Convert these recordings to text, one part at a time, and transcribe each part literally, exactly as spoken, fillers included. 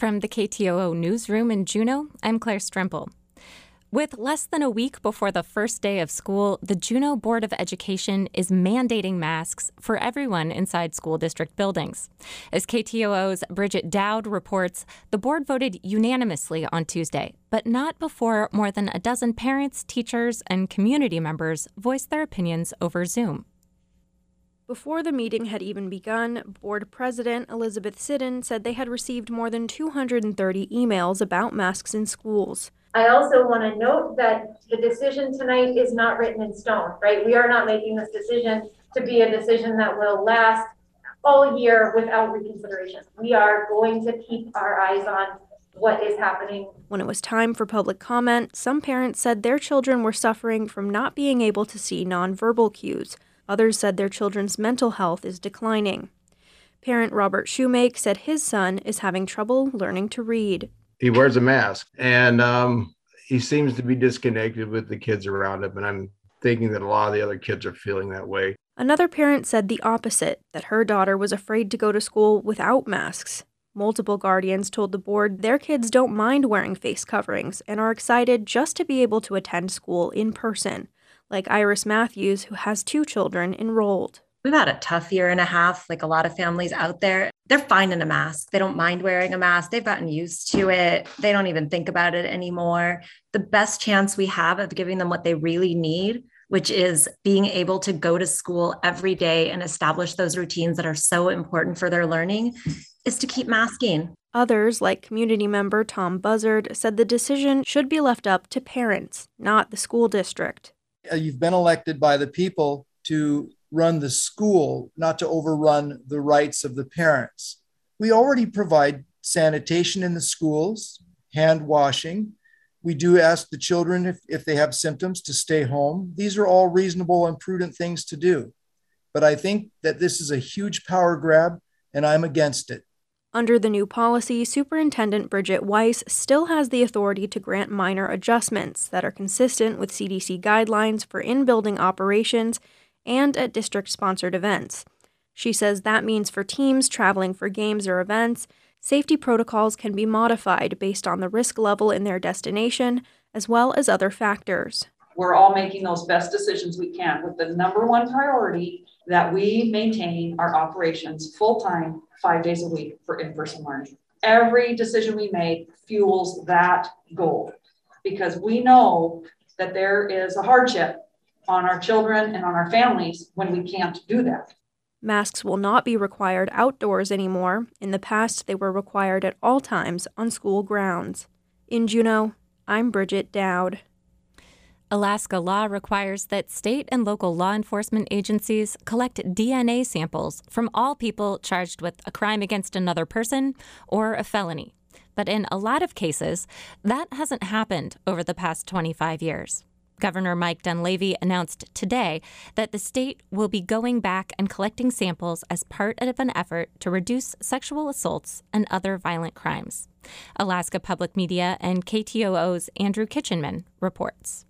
From the K T O O newsroom in Juneau, I'm Claire Stremple. With less than a week before the first day of school, the Juneau Board of Education is mandating masks for everyone inside school district buildings. As K T O O's Bridget Dowd reports, the board voted unanimously on Tuesday, but not before more than a dozen parents, teachers, and community members voiced their opinions over Zoom. Before the meeting had even begun, Board President Elizabeth Siddon said they had received more than two hundred thirty emails about masks in schools. I also want to note that the decision tonight is not written in stone, right? We are not making this decision to be a decision that will last all year without reconsideration. We are going to keep our eyes on what is happening. When it was time for public comment, some parents said their children were suffering from not being able to see nonverbal cues. Others said their children's mental health is declining. Parent Robert Shoemake said his son is having trouble learning to read. He wears a mask, and um, he seems to be disconnected with the kids around him, and I'm thinking that a lot of the other kids are feeling that way. Another parent said the opposite, that her daughter was afraid to go to school without masks. Multiple guardians told the board their kids don't mind wearing face coverings and are excited just to be able to attend school in person, like Iris Matthews, who has two children enrolled. We've had a tough year and a half, like a lot of families out there. They're fine in a mask. They don't mind wearing a mask. They've gotten used to it. They don't even think about it anymore. The best chance we have of giving them what they really need, which is being able to go to school every day and establish those routines that are so important for their learning, is to keep masking. Others, like community member Tom Buzzard, said the decision should be left up to parents, not the school district. You've been elected by the people to run the school, not to overrun the rights of the parents. We already provide sanitation in the schools, hand washing. We do ask the children if, if they have symptoms to stay home. These are all reasonable and prudent things to do. But I think that this is a huge power grab, and I'm against it. Under the new policy, Superintendent Bridget Weiss still has the authority to grant minor adjustments that are consistent with C D C guidelines for in-building operations and at district-sponsored events. She says that means for teams traveling for games or events, safety protocols can be modified based on the risk level in their destination, as well as other factors. We're all making those best decisions we can with the number one priority that we maintain our operations full-time, five days a week for in-person learning. Every decision we make fuels that goal because we know that there is a hardship on our children and on our families when we can't do that. Masks will not be required outdoors anymore. In the past, they were required at all times on school grounds. In Juneau, I'm Bridget Dowd. Alaska law requires that state and local law enforcement agencies collect D N A samples from all people charged with a crime against another person or a felony. But in a lot of cases, that hasn't happened over the past twenty-five years. Governor Mike Dunleavy announced today that the state will be going back and collecting samples as part of an effort to reduce sexual assaults and other violent crimes. Alaska Public Media and K T O O's Andrew Kitchenman reports.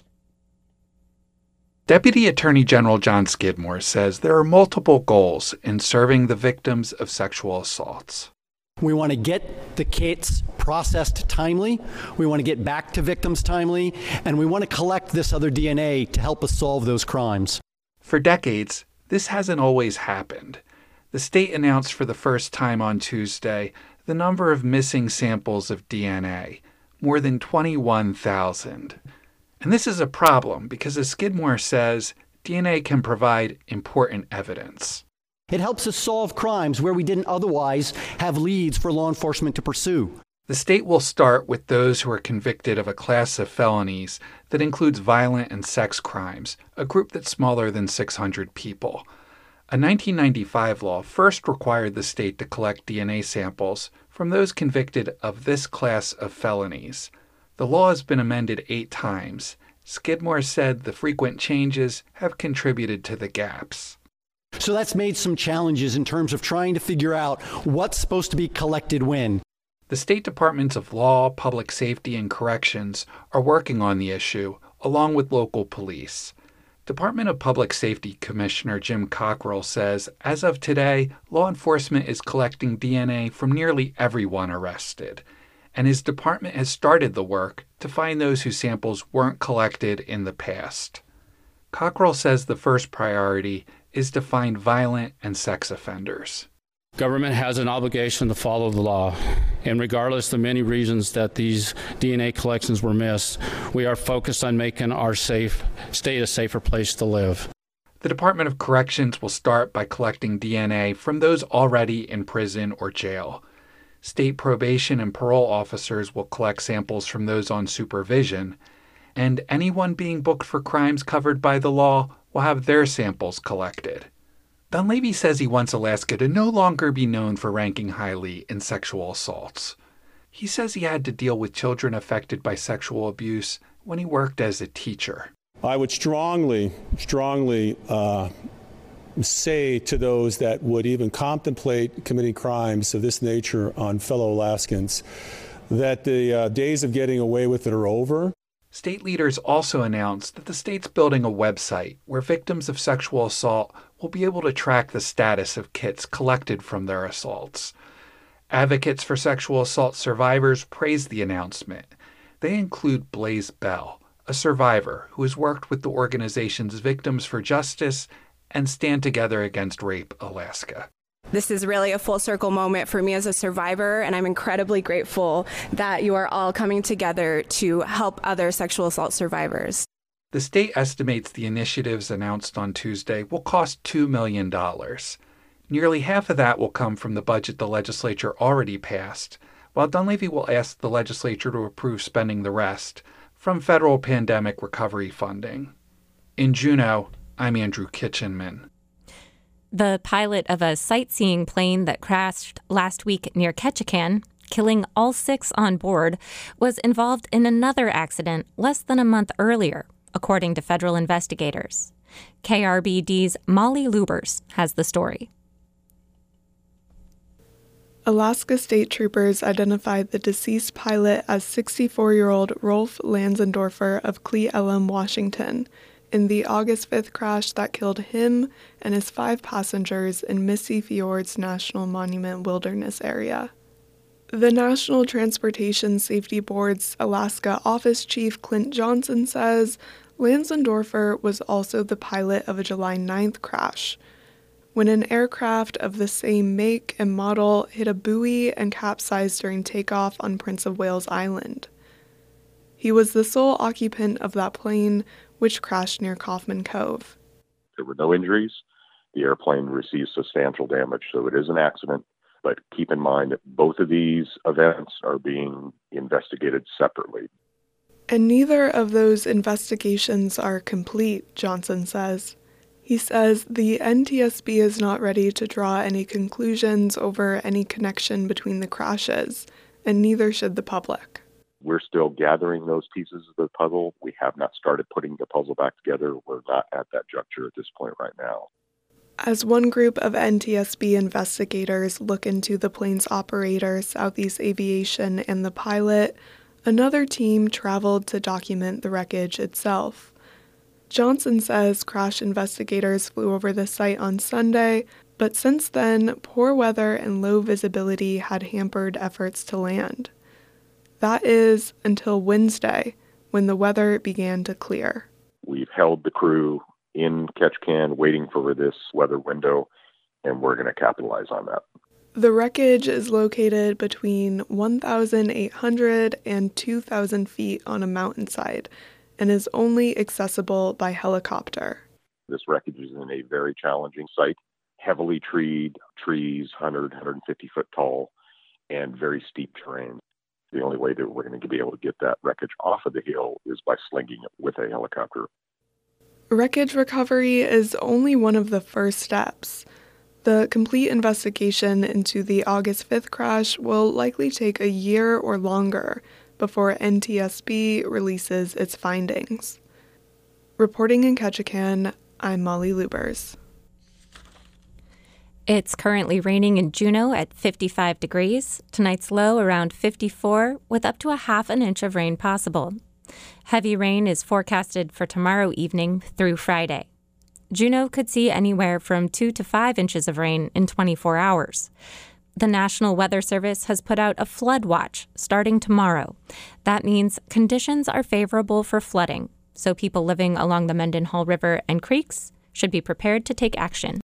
Deputy Attorney General John Skidmore says there are multiple goals in serving the victims of sexual assaults. We want to get the kits processed timely, we want to get back to victims timely, and we want to collect this other D N A to help us solve those crimes. For decades, this hasn't always happened. The state announced for the first time on Tuesday the number of missing samples of D N A, more than twenty-one thousand. And this is a problem because, as Skidmore says, D N A can provide important evidence. It helps us solve crimes where we didn't otherwise have leads for law enforcement to pursue. The state will start with those who are convicted of a class of felonies that includes violent and sex crimes, a group that's smaller than six hundred people. A nineteen ninety-five law first required the state to collect D N A samples from those convicted of this class of felonies. The law has been amended eight times. Skidmore said the frequent changes have contributed to the gaps. So that's made some challenges in terms of trying to figure out what's supposed to be collected when. The state departments of law, public safety, and corrections are working on the issue, along with local police. Department of Public Safety Commissioner Jim Cockrell says, as of today, law enforcement is collecting D N A from nearly everyone arrested, and his department has started the work to find those whose samples weren't collected in the past. Cockrell says the first priority is to find violent and sex offenders. Government has an obligation to follow the law, and regardless of the many reasons that these D N A collections were missed, we are focused on making our safe state a safer place to live. The Department of Corrections will start by collecting D N A from those already in prison or jail. State probation and parole officers will collect samples from those on supervision, and anyone being booked for crimes covered by the law will have their samples collected. Dunleavy says he wants Alaska to no longer be known for ranking highly in sexual assaults. He says he had to deal with children affected by sexual abuse when he worked as a teacher. I would strongly, strongly uh, say to those that would even contemplate committing crimes of this nature on fellow Alaskans that the uh, days of getting away with it are over. State leaders also announced that the state's building a website where victims of sexual assault will be able to track the status of kits collected from their assaults. Advocates for sexual assault survivors praised the announcement. They include Blaze Bell, a survivor who has worked with the organization's Victims for Justice and Stand Together Against Rape Alaska. This is really a full circle moment for me as a survivor, and I'm incredibly grateful that you are all coming together to help other sexual assault survivors. The state estimates the initiatives announced on Tuesday will cost two million dollars. Nearly half of that will come from the budget the legislature already passed, while Dunleavy will ask the legislature to approve spending the rest from federal pandemic recovery funding. In Juneau, I'm Andrew Kitchenman. The pilot of a sightseeing plane that crashed last week near Ketchikan, killing all six on board, was involved in another accident less than a month earlier, according to federal investigators. K R B D's Molly Lubers has the story. Alaska State Troopers identified the deceased pilot as sixty-four-year-old Rolf Lanzendorfer of Cle Elum, Washington, in the August fifth crash that killed him and his five passengers in Missy Fjords National Monument Wilderness Area. The National Transportation Safety Board's Alaska Office Chief Clint Johnson says Lanzendorfer was also the pilot of a July ninth crash, when an aircraft of the same make and model hit a buoy and capsized during takeoff on Prince of Wales Island. He was the sole occupant of that plane, which crashed near Kaufman Cove. There were no injuries. The airplane received substantial damage, so it is an accident. But keep in mind that both of these events are being investigated separately. And neither of those investigations are complete, Johnson says. He says the N T S B is not ready to draw any conclusions over any connection between the crashes, and neither should the public. We're still gathering those pieces of the puzzle. We have not started putting the puzzle back together. We're not at that juncture at this point right now. As one group of N T S B investigators look into the plane's operator, Southeast Aviation, and the pilot, another team traveled to document the wreckage itself. Johnson says crash investigators flew over the site on Sunday, but since then, poor weather and low visibility had hampered efforts to land. That is until Wednesday, when the weather began to clear. We've held the crew in Ketchikan waiting for this weather window, and we're going to capitalize on that. The wreckage is located between one thousand eight hundred and two thousand feet on a mountainside and is only accessible by helicopter. This wreckage is in a very challenging site, heavily treed, trees, one hundred, one hundred fifty foot tall, and very steep terrain. The only way that we're going to be able to get that wreckage off of the hill is by slinging it with a helicopter. Wreckage recovery is only one of the first steps. The complete investigation into the August fifth crash will likely take a year or longer before N T S B releases its findings. Reporting in Ketchikan, I'm Molly Lubers. It's currently raining in Juneau at fifty-five degrees. Tonight's low around fifty-four, with up to a half an inch of rain possible. Heavy rain is forecasted for tomorrow evening through Friday. Juneau could see anywhere from two to five inches of rain in twenty-four hours. The National Weather Service has put out a flood watch starting tomorrow. That means conditions are favorable for flooding, so people living along the Mendenhall River and creeks should be prepared to take action.